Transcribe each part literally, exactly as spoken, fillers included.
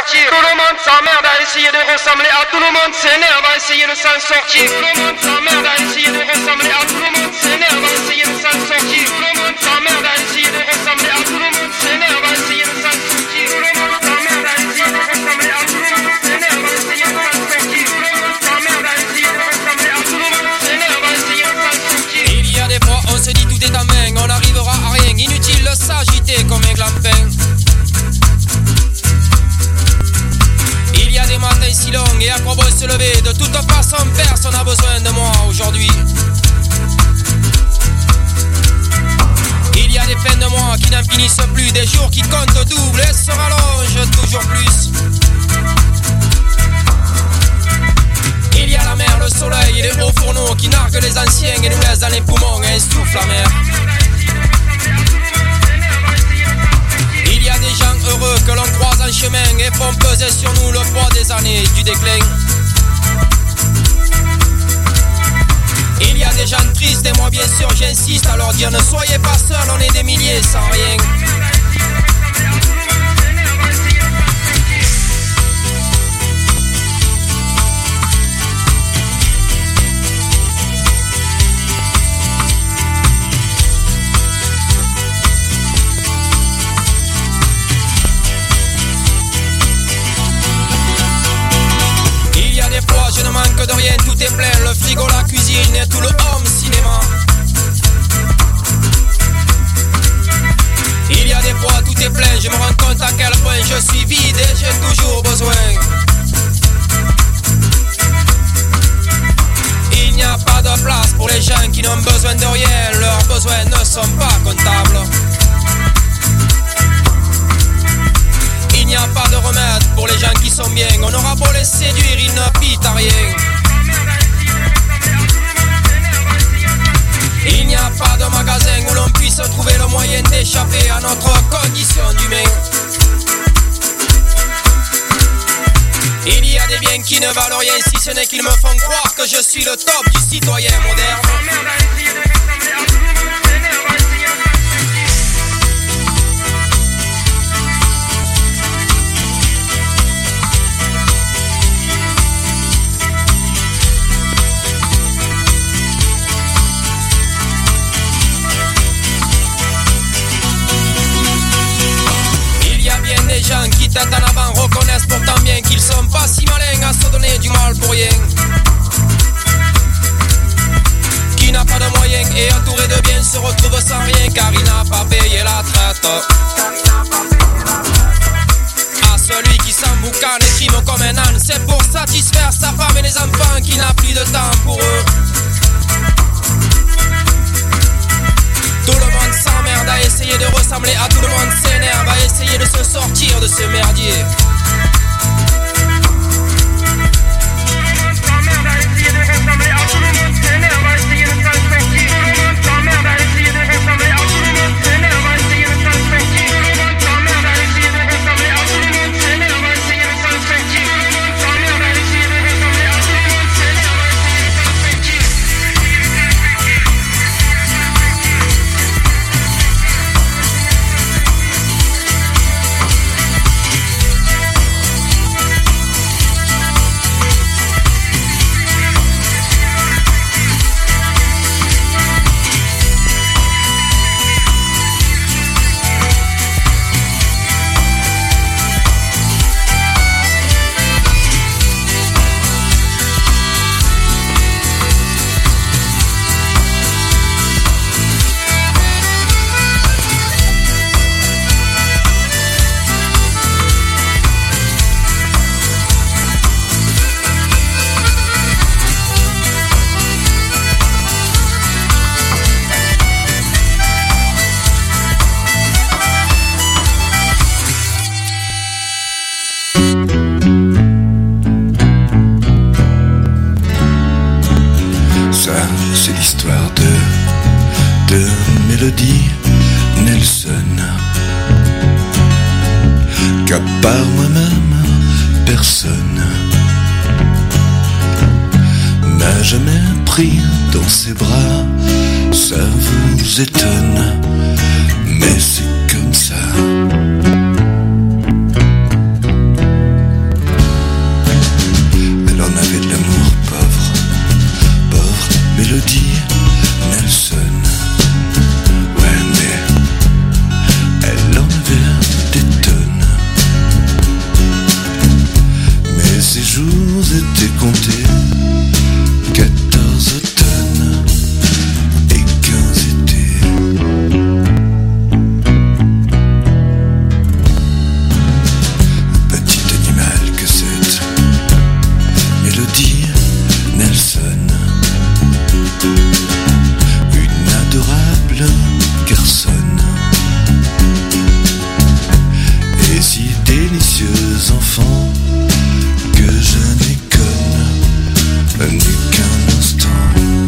sortir. Tout le monde s'emmerde à essayer de ressembler à tout le monde s'énerve à essayer de s'en sortir. Tout le monde s'emmerde à essayer de ressembler à tout le monde s'énerve à essayer de s'en sortir. Tout le monde s'emmerde à essayer de ressembler à tout le monde s'énerve à essayer de s'en sortir. Tout le monde s'emmerde à essayer de ressembler à tout le monde s'énerve à essayer de s'en sortir. Tout le monde s'emmerde à essayer de ressembler à tout le monde s'énerve à essayer de s'en sortir. Il y a des fois on se dit tout est en main, on n'arrivera à rien, inutile de s'agiter comme un glampin. Il y a des matins si longs et à quoi bon se lever, de toute façon personne n'a besoin de moi aujourd'hui. Il y a des fins de mois qui n'en finissent plus, des jours qui comptent double et se rallongent toujours plus. Il y a la mer, le soleil et les hauts fourneaux qui narguent les anciens et nous laissent dans les poumons un souffle amer. Il y a des gens heureux que l'on croise en chemin et font peser sur nous le poids des années du déclin. Il y a des gens tristes et moi bien sûr j'insiste à leur dire ne soyez pas seuls, on est des milliers sans rien. Je ne manque de rien, tout est plein, le frigo, la cuisine et tout le home cinéma. Il y a des fois tout est plein, je me rends compte à quel point je suis vide et j'ai toujours besoin. Il n'y a pas de place pour les gens qui n'ont besoin de rien, leurs besoins ne sont pas comptables. Il n'y a pas de remède pour les gens qui sont bien, on aura beau les séduire, ils ne pitent à rien. Il n'y a pas de magasin où l'on puisse trouver le moyen d'échapper à notre condition d'humain. Il y a des biens qui ne valent rien si ce n'est qu'ils me font croire que je suis le top du citoyen moderne. Les gens qui têtent en avant reconnaissent pourtant bien qu'ils sont pas si malins à se donner du mal pour rien. Qui n'a pas de moyens et entouré de biens se retrouve sans rien car il n'a pas payé la traite. À celui qui s'emboucane et crime comme un âne, c'est pour satisfaire sa femme et les enfants qui n'a plus de temps pour eux. Tout le monde s'emmerde à essayer de ressembler à tout le monde s'énerve à essayer de se sortir de ce merdier. Tout le monde s'emmerde à essayer de ressembler à tout le monde s'énerve à essayer de s'en sortir. Tout le monde s'emmerde à essayer de ressembler à tout le monde s'énerve à essayer de s'en sortir. Tout le monde s'emmerde à essayer de ressembler à tout le monde s'énerve à essayer de s'en sortir. Tout le monde s'emmerde à essayer de ressembler à tout le monde s'énerve à essayer de s'en sortir. C'est l'histoire de, de Mélodie Nelson, qu'à part moi-même, personne n'a jamais pris dans ses bras. Ça vous étonne, mais c'est comme ça. mélodie, Nelson, une adorable garçonne, et si délicieuse enfant que je n'ai conne n'eut qu'un instant.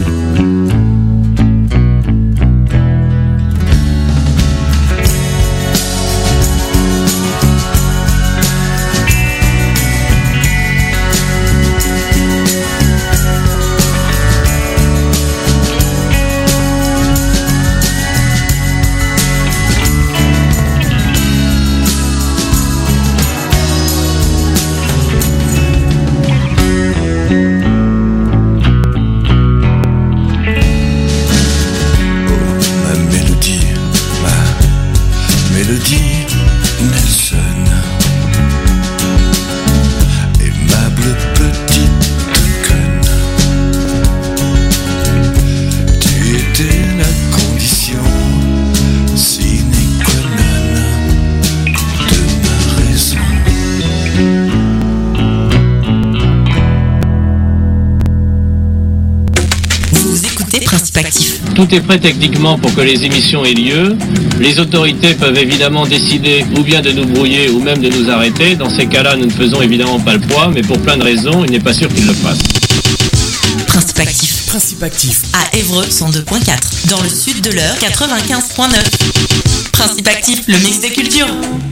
Tout est prêt techniquement pour que les émissions aient lieu. Les autorités peuvent évidemment décider ou bien de nous brouiller ou même de nous arrêter. Dans ces cas-là, nous ne faisons évidemment pas le poids, mais pour plein de raisons, il n'est pas sûr qu'ils le fassent. Principe actif. Principe actif. À Évreux cent deux point quatre. Dans le sud de l'Eure quatre-vingt-quinze point neuf. Principe actif, le mix des cultures.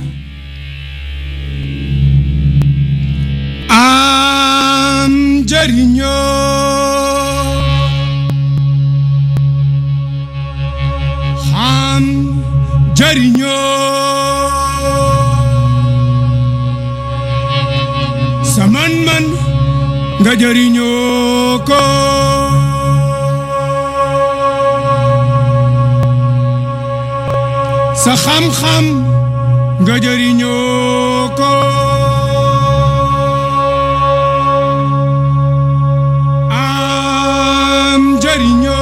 Am Jarigno. Jariño saman man nga jariño ko sa xam-xam nga jariño ko am jariño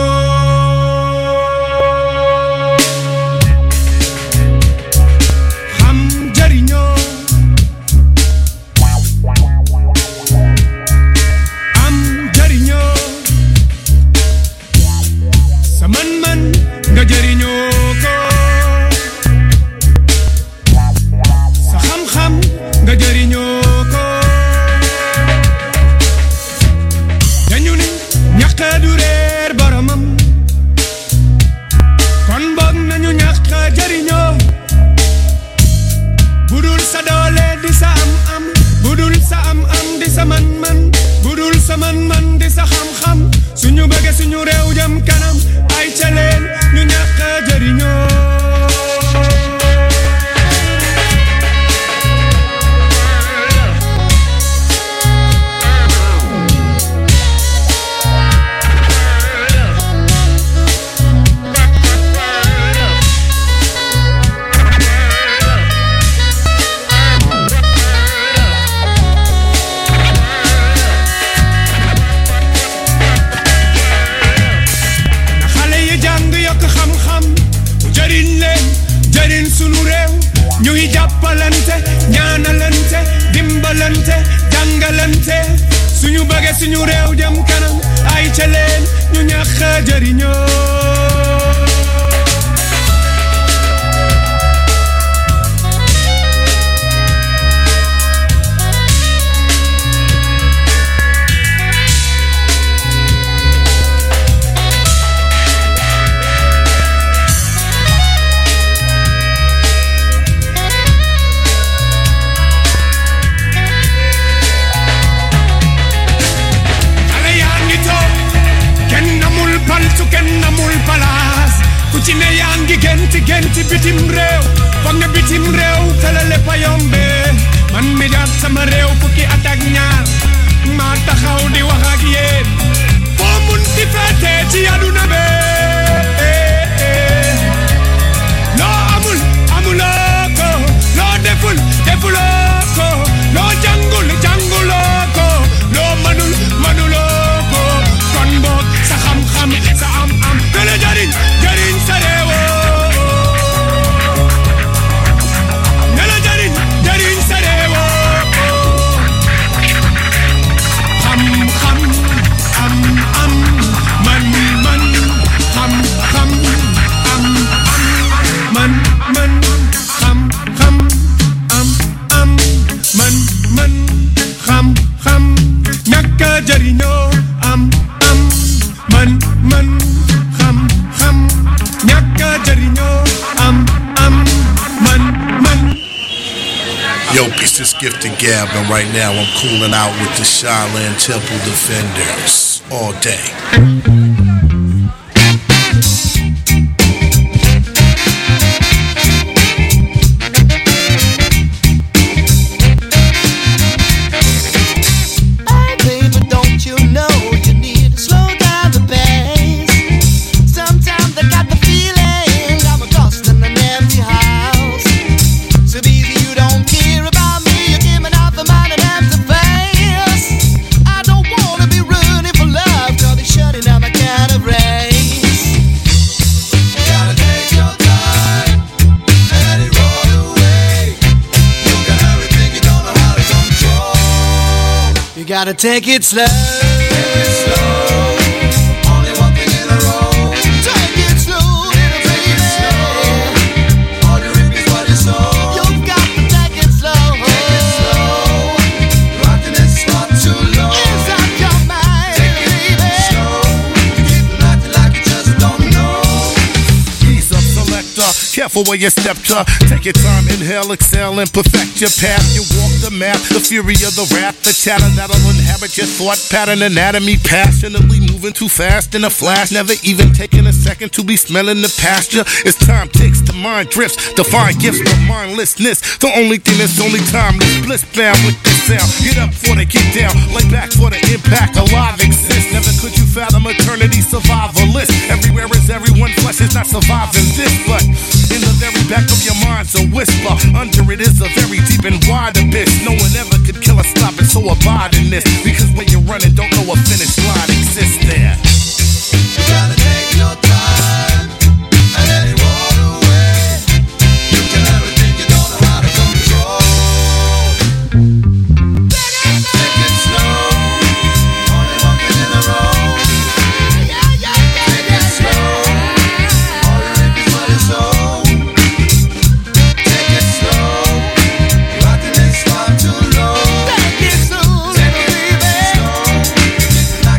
Ham ham is Gifted Gab, and right now I'm cooling out with the Shaolin Temple Defenders all day. Gotta take it slow. Take it slow. Only one thing in a row. Take it slow, little baby. Slow. All you reap is what you sow. You've got to take it slow. Take it slow. Rocking this spot too low. Inside your mind, take it baby. Slow. Keep acting like you just don't know. Ease up, selector. Careful where you step to. Take your time, inhale, exhale, and perfect your path. You walk the map, the fury of the wrath, the chatter that'll inhabit your thought pattern, anatomy, passionately moving too fast in a flash, never even taking a second to be smelling the pasture. As time ticks, the mind drifts, divine gifts, but mindlessness. The only thing that's only timeless, bliss bound with the sound. Get up for the get down, lay back for the impact, alive exists. Never could you fathom eternity, survivalist. Everywhere is everyone, flesh is not surviving this, but in the very back of your mind's a whisper. Under it is a very deep and wide abyss. No one ever could kill or stop it, so abide in this. Because when you're running, don't know a finish line exists there. You gotta take your time and let it roll away. You can everything you don't know how to control. Take it slow. Only one thing in a row. Take it slow. All you reap is what you sow. Take it slow. Rocking this spot too low. Take it slow, take it slow.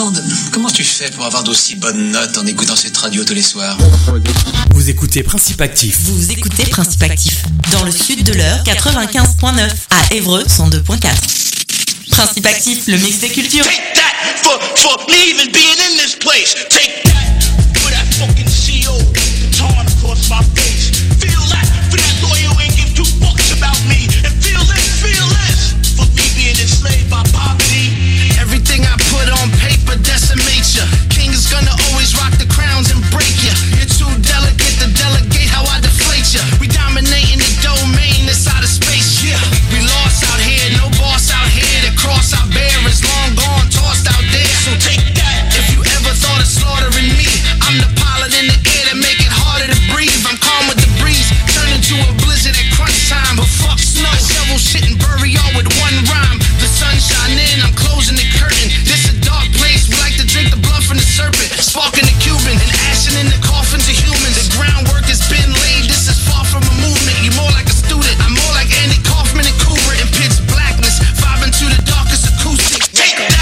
Lord, comment tu fais pour avoir d'aussi bonnes notes en écoutant cette radio tous les soirs? Vous écoutez Principe Actif. Vous écoutez Principe Actif, dans le sud de l'heure, quatre-vingt-quinze virgule neuf, à Évreux, cent deux virgule quatre. Principe Actif, le mix des cultures. Take that for, for me even being in this place. Take that for that fucking C O torn across my face. Feel that for that lawyer who ain't give two fucks about me. And feel this, feel this for me being enslaved by poverty. Everything I put on paper decimates ya. King is gonna always rock the crowns and break ya. You're too delicate to delegate how I deflate ya. We dominating the domain that's out of space, yeah. We lost out here, no boss out here. The cross I bear is long gone, tossed out there. So take that. If you ever thought of slaughtering me, I'm the pilot in the air that make it harder to breathe. I'm calm with the breeze, turn into a blizzard at crunch time. But fuck snow, I shovel shit and bury all with one rhyme. The sun shine in, I'm closing the curtain. This a dark place, we like to drink the blood from the serpent. Sparking the Cuban and ashing in the coffins of humans. The groundwork has been laid, this is far from a movement. You're more like a student, I'm more like Andy Kaufman and Kubrick. In pitch blackness, vibing to the darkest acoustic. Take that!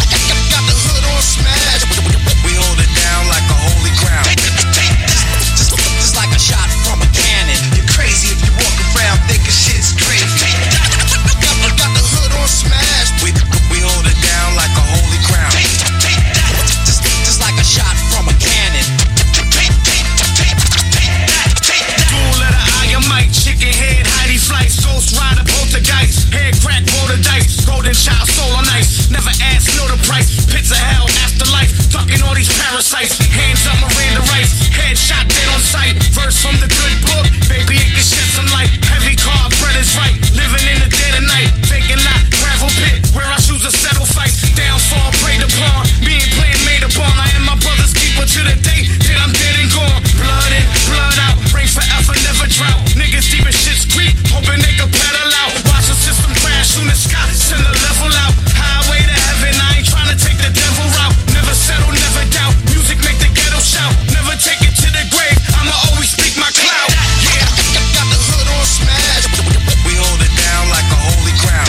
Got the hood on smash. We hold it down like a holy crown. Take that! Just, just like a shot from a cannon. You're crazy if you walk around thinking shit's crazy. Take that! Got the hood on smash. We, we hold it down like a holy crown. Take, take that! Just, just like a shot from a cannon. Take, take, take, take that! Take that! Dual letter I, a mic, chicken head, Heidi flights, ghost rider, poltergeist, head crack, roll the dice, golden child, soul on ice, never ask, know the price, pits of hell, afterlife, ducking all these parasites, hands up, Miranda Rice, headshot, dead on sight, verse from the good book, baby, it can shed some light, heavy car, bread is right, living in the dead of night, vacant lot, gravel pit, where I choose to settle fights, downfall, preyed upon, being played, made upon, I am my brother's keeper to the day that I'm dead and gone, blood in, blood out, rain forever, never drought, niggas deep in shit's creep, hoping they can pedal out, watch the system crash, soon as sky, send a level out, highway to heaven, I ain't trying to take the devil route, never settle, never doubt, music make the ghetto shout, never take it to the grave, I'ma always speak my clout, yeah, got the hood on smash. we hold it down like a holy crown.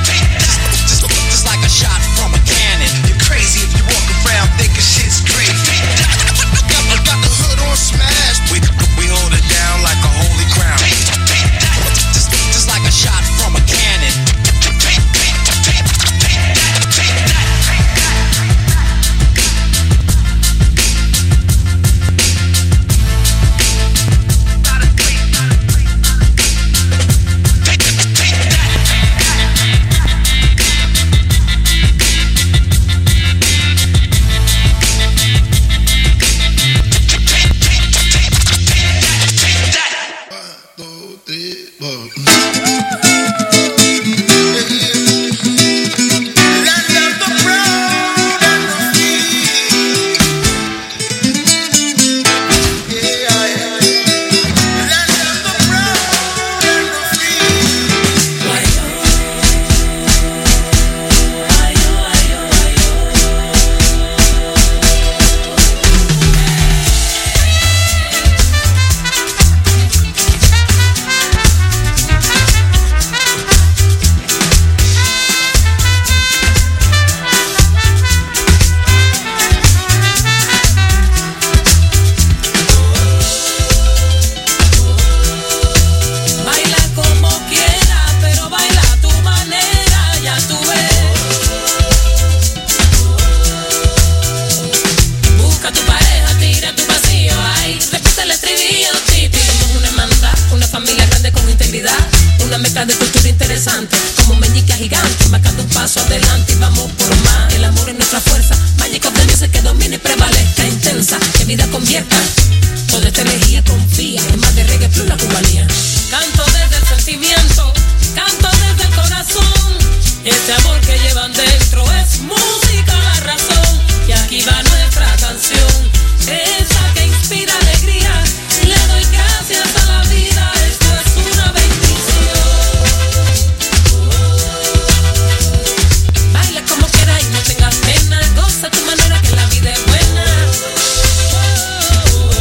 Just, just like a shot from a cannon. You're crazy if you walk around thinking shit's crazy. Got, got the hood on smash. We, we hold it down like a holy crown. Just, just like a shot from a cannon. Goza tu manera que la vida es buena. Oh, oh, oh.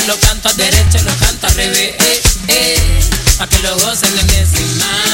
lo canto a derecho, lo canto al revés, eh, eh, pa' que lo gocen en décima.